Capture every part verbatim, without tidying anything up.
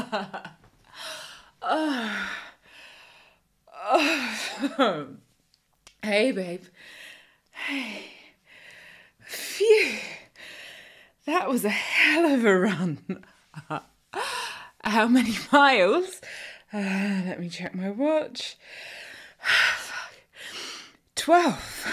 Oh. Oh. Hey, babe. Hey. Phew. That was a hell of a run. How many miles? Uh, let me check my watch. Twelve.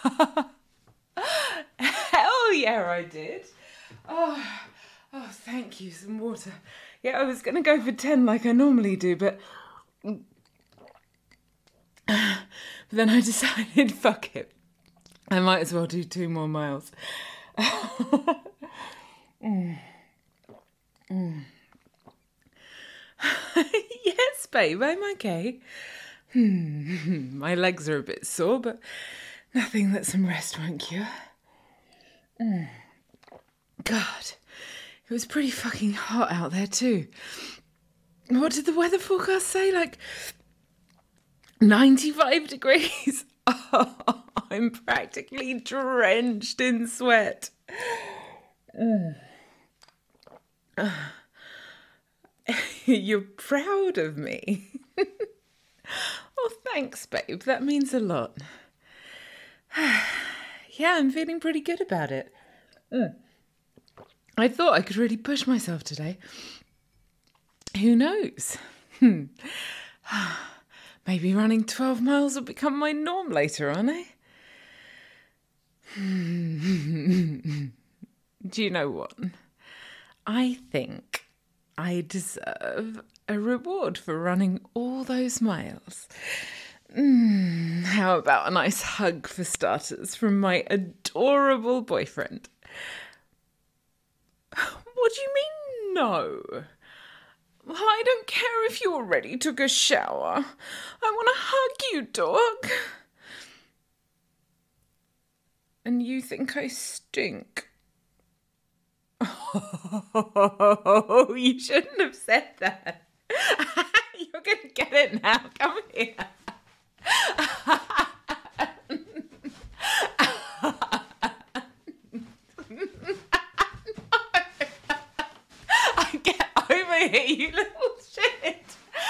Hell yeah, I did. Oh, oh, thank you. Some water. Yeah, I was going to go for ten like I normally do, but... but then I decided, fuck it. I might as well do two more miles. mm. Mm. Yes, babe, I'm okay. Hmm. My legs are a bit sore, but nothing that some rest won't cure. Mm. God, it was pretty fucking hot out there too. What did the weather forecast say? Like ninety-five degrees? Oh, I'm practically drenched in sweat. Mm. Uh. You're proud of me. Oh, thanks, babe. That means a lot. Yeah, I'm feeling pretty good about it. Mm. I thought I could really push myself today. Who knows? Maybe running twelve miles will become my norm later on, eh? Do you know what? I think I deserve a reward for running all those miles. Mm, how about a nice hug for starters from my adorable boyfriend? What do you mean, no? Well, I don't care if you already took a shower. I want to hug you, dog. And you think I stink? Oh, you shouldn't have said that. You're going to get it now. Come here. Get over here, you little shit.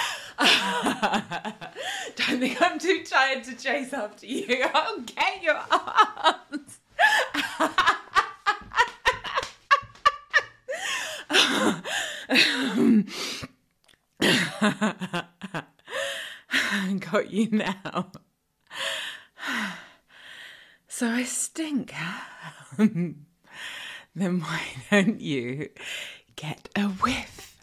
Don't think I'm too tired to chase after you. I'll get your arms. Got you now. So I stink, huh? Then why don't you get a whiff?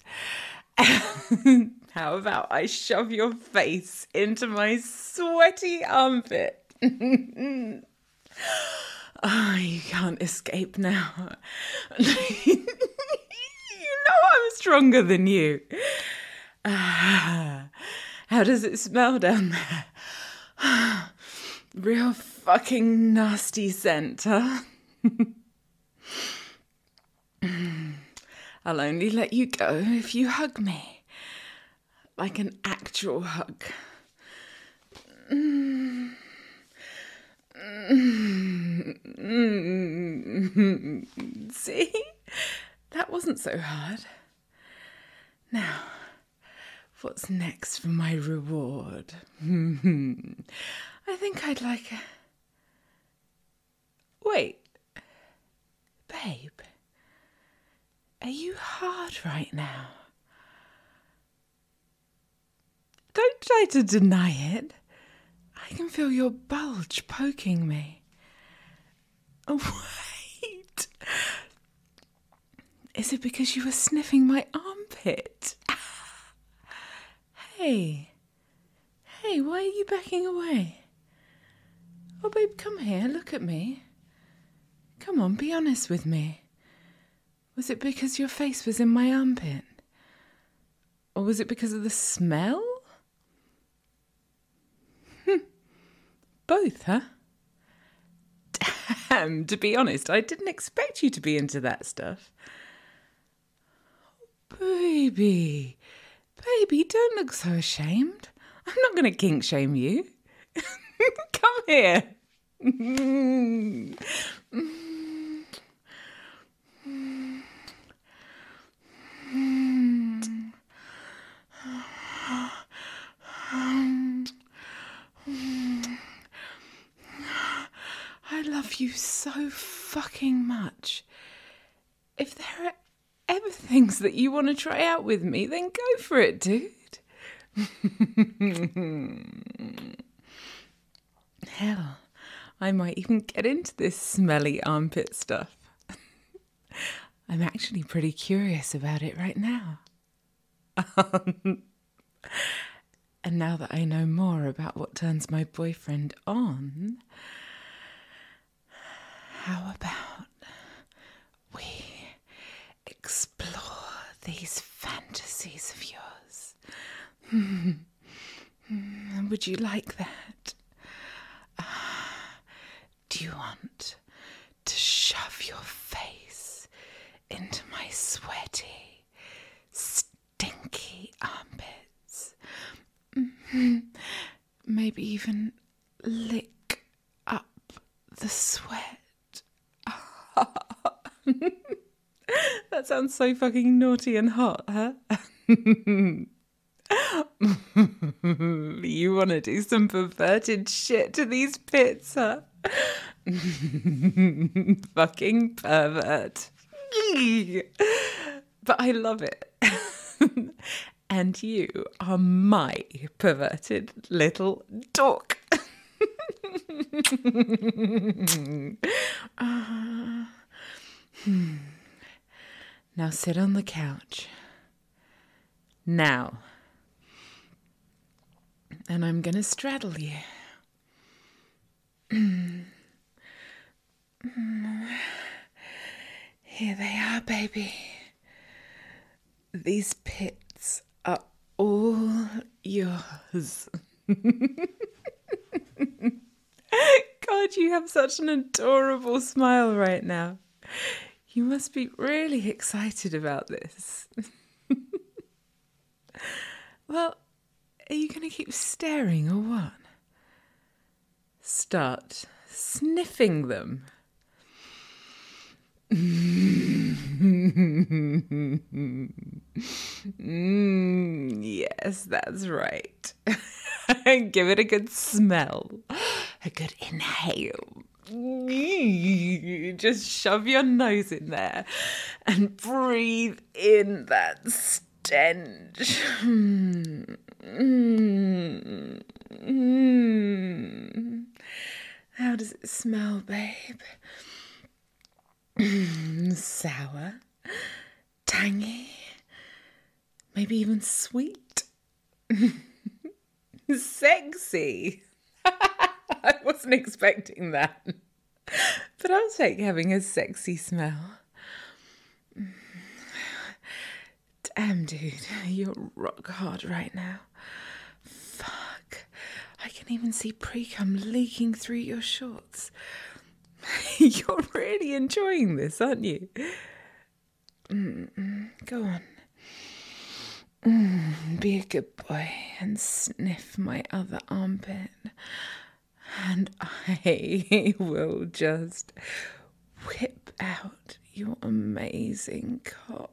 How about I shove your face into my sweaty armpit? Oh, you can't escape now. You know I'm stronger than you. Uh, how does it smell down there? Real fucking nasty scent, huh? I'll only let you go if you hug me. Like an actual hug. Mm. Mm. See? That wasn't so hard. Now, what's next for my reward? I think I'd like a... Wait. Babe. Are you hard right now? Don't try to deny it. I can feel your bulge poking me. Oh, wait. Is it because you were sniffing my armpit? Hey. Hey, why are you backing away? Oh, babe, come here. Look at me. Come on, be honest with me. Was it because your face was in my armpit? Or was it because of the smell? Both, huh? Damn, to be honest, I didn't expect you to be into that stuff. Baby, baby, don't look so ashamed. I'm not going to kink shame you. Come here. love you so fucking much. If there are ever things that you want to try out with me, then go for it, dude. Hell, I might even get into this smelly armpit stuff. I'm actually pretty curious about it right now. Um, and now that I know more about what turns my boyfriend on, how about we explore these fantasies of yours? Hmm. Would you like that? Uh, do you want to shove your face into my sweaty, stinky armpits? Mm-hmm. Maybe even lick up the sweat. That sounds so fucking naughty and hot, huh? You want to do some perverted shit to these pits, huh? Fucking pervert. But I love it. And you are my perverted little dork. uh, hmm. Now sit on the couch. Now. And I'm going to straddle you. Here they are, baby. These pits are all yours. God, you have such an adorable smile right now. You must be really excited about this. Well, are you going to keep staring or what? Start sniffing them. Mm, yes, that's right. Give it a good smell, a good inhale. Just shove your nose in there and breathe in that stench. Mm, mm, mm. How does it smell, babe? Mm, sour, tangy, maybe even sweet. Sexy. I wasn't expecting that. But I'll take having a sexy smell. Damn, dude, you're rock hard right now. Fuck. I can even see pre-cum leaking through your shorts. You're really enjoying this, aren't you? Mm-mm. Go on. Mm, be a good boy and sniff my other armpit. And I will just whip out your amazing cock.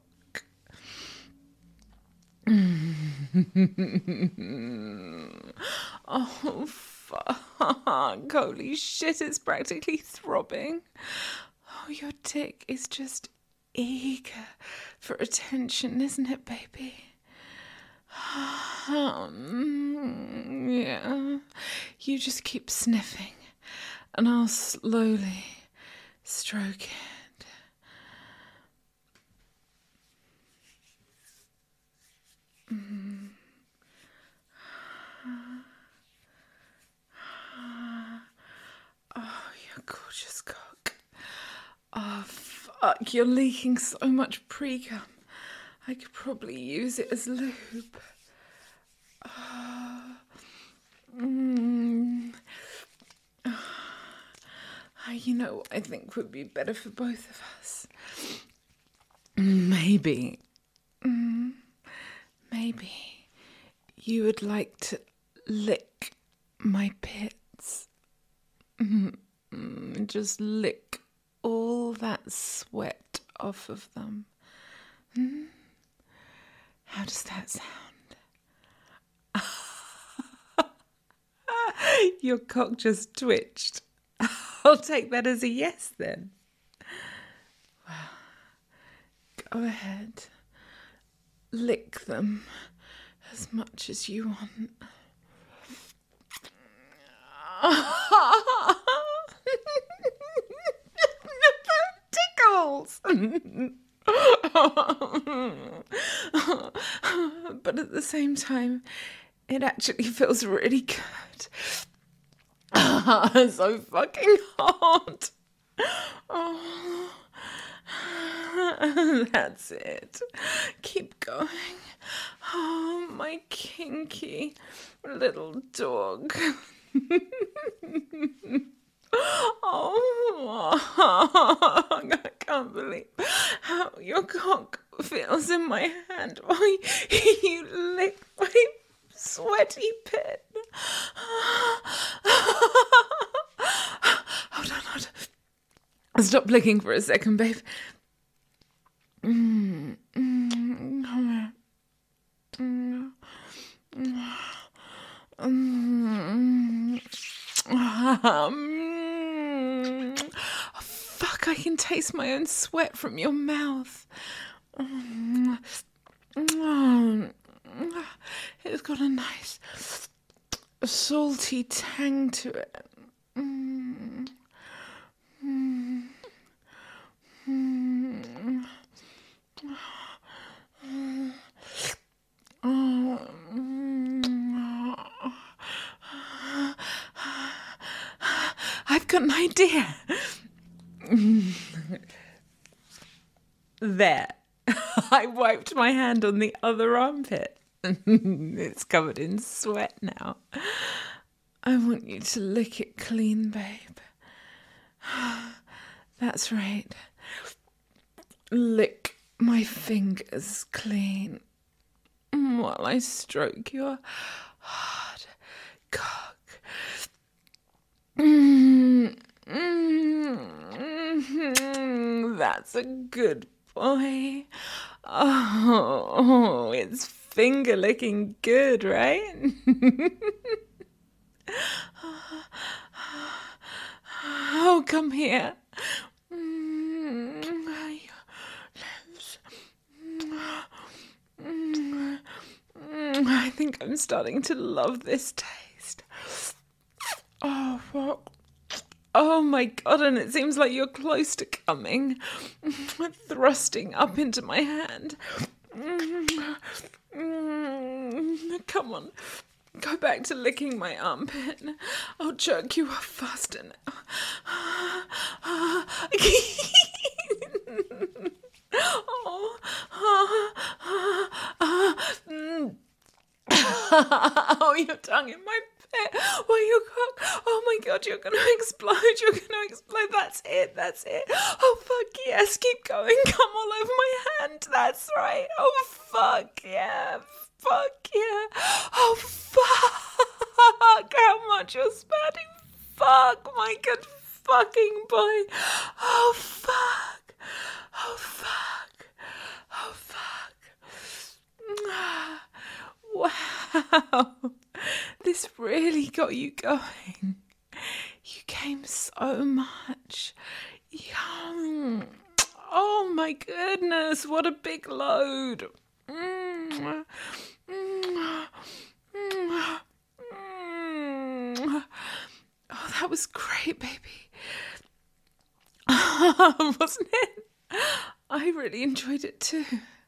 Oh, fuck. Holy shit, it's practically throbbing. Oh, your dick is just eager for attention, isn't it, baby? Um, yeah. You just keep sniffing, and I'll slowly stroke it. Mm. Oh, you're gorgeous cock. Oh, fuck, you're leaking so much pre-cum. I could probably use it as lube. Oh, mm. Oh, you know what I think would be better for both of us? Maybe. Mm, maybe you would like to lick my pits. Mm, just lick all that sweat off of them. Mm? How does that sound? Your cock just twitched. I'll take that as a yes then. Well, go ahead. Lick them as much as you want. Tickles! But at the same time, it actually feels really good. So fucking hot. Oh. That's it. Keep going. Oh, my kinky little dog. Oh, I can't believe how your cock feels in my hand while you lick my sweaty pit. Hold on, hold on. Stop licking for a second, babe. Mm, mm, come here. Mm, mm, mm, mm. Oh, fuck, I can taste my own sweat from your mouth. Mm, mm, it's got a nice salty tang to it. Mm, mm, mm. I've got an idea. There. I wiped my hand on the other armpit. It's covered in sweat now. I want you to lick it clean, babe. That's right. Lick my fingers clean while I stroke your hard cock. Mm, mm, mm, that's a good boy. Oh, it's finger licking good, right? Oh, come here. I think I'm starting to love this taste. Oh, fuck. Oh my God, and it seems like you're close to coming. Thrusting up into my hand. Come on. Go back to licking my armpit. I'll jerk you off faster now. Oh, oh, your tongue in my pit. Well, you cock. Oh my God, you're gonna explode. You're gonna explode. That's it. That's it. Oh fuck yes. Keep going. Come all over my hand. That's right. Oh fuck yeah. Fuck yeah. Oh fuck. How much you're spouting. Fuck my good fucking boy. Oh fuck. Oh fuck. Oh fuck. Wow. This really got you going. You came so much. Yum. Oh my goodness, what a big load. Mm. Mm. Mm. Mm. Oh, that was great, baby. Wasn't it? I really enjoyed it too.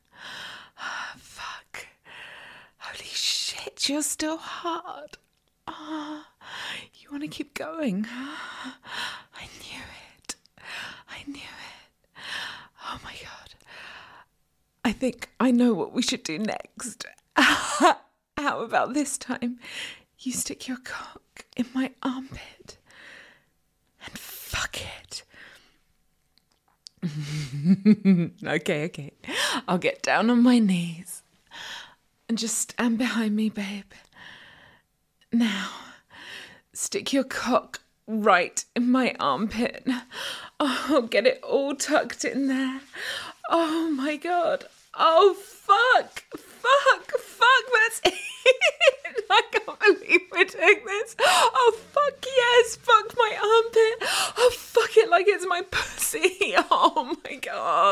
Fuck. Holy shit, you're still hard. Oh, you want to keep going? I knew it. I knew it. Oh my God. I think I know what we should do next. How about this time you stick your cock in my armpit and fuck it. Okay, okay. I'll get down on my knees and just stand behind me, babe. Now, stick your cock right in my armpit. Oh, get it all tucked in there. Oh my God. Oh, fuck. Fuck. Fuck. That's it. I can't believe we're doing this. Oh, fuck yes. Fuck my armpit. Oh,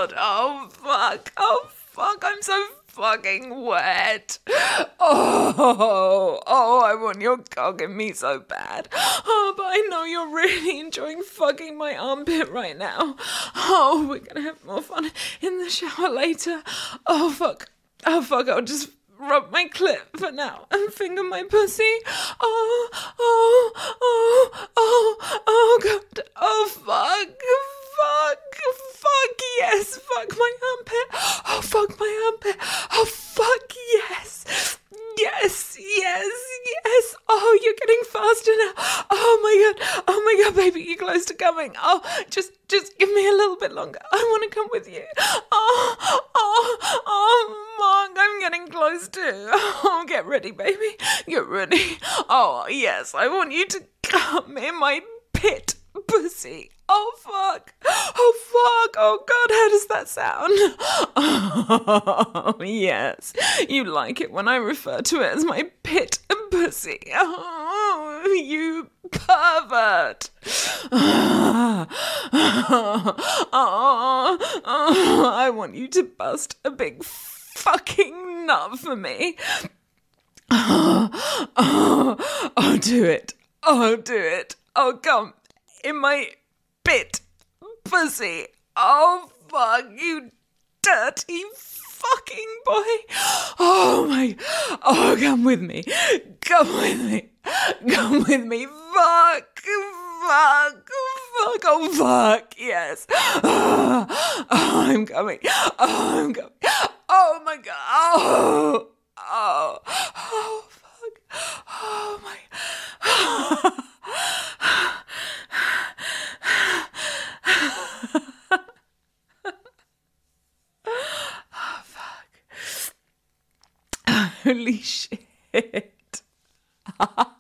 God. Oh, fuck. Oh, fuck. I'm so fucking wet. Oh, oh, I want your cock in me so bad. Oh, but I know you're really enjoying fucking my armpit right now. Oh, we're gonna have more fun in the shower later. Oh, fuck. Oh, fuck. I'll just rub my clit for now and finger my pussy. Oh, oh, oh, oh, oh, God. Oh, fuck. Fuck, fuck, yes, fuck my armpit. Oh, fuck my armpit. Oh, fuck, yes. Yes, yes, yes. Oh, you're getting faster now. Oh, my God. Oh, my God, baby, you're close to coming. Oh, just, just give me a little bit longer. I want to come with you. Oh, oh, oh, Mark, I'm getting close too. Oh, get ready, baby. Get ready. Oh, yes, I want you to come in my pit pussy. Oh, fuck. Oh, fuck. Oh, God, how does that sound? Oh, yes. You like it when I refer to it as my pit pussy. Oh, you pervert. Oh, oh, oh, I want you to bust a big fucking nut for me. Oh, oh, oh, do it. Oh, do it. Oh, come in my pit pussy. Oh, fuck, you dirty fucking boy. Oh, my. Oh, come with me. Come with me. Come with me. Fuck. Fuck. Fuck. Oh, fuck. Yes. Oh, oh I'm coming. Oh, I'm coming. Oh, my God. Oh. Oh. Oh, fuck. Oh, my. Oh, fuck. Holy shit. Oh,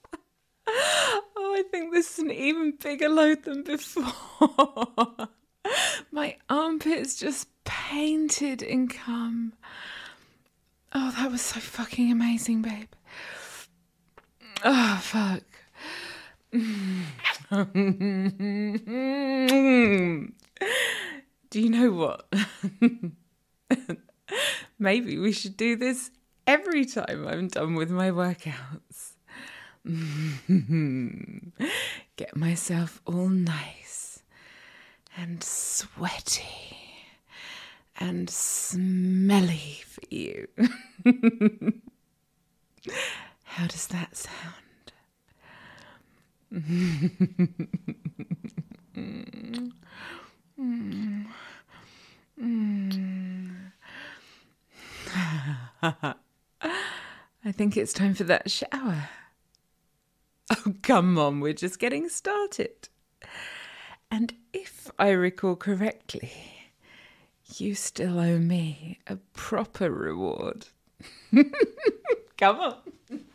I think this is an even bigger load than before. My armpit's just painted in cum. Oh, that was so fucking amazing, babe. Oh, fuck. Do you know what? Maybe we should do this every time I'm done with my workouts. Get myself all nice and sweaty and smelly for you. How does that sound? mm. Mm. Mm. I think it's time for that shower. Oh, come on, we're just getting started. And if I recall correctly, you still owe me a proper reward. Come on.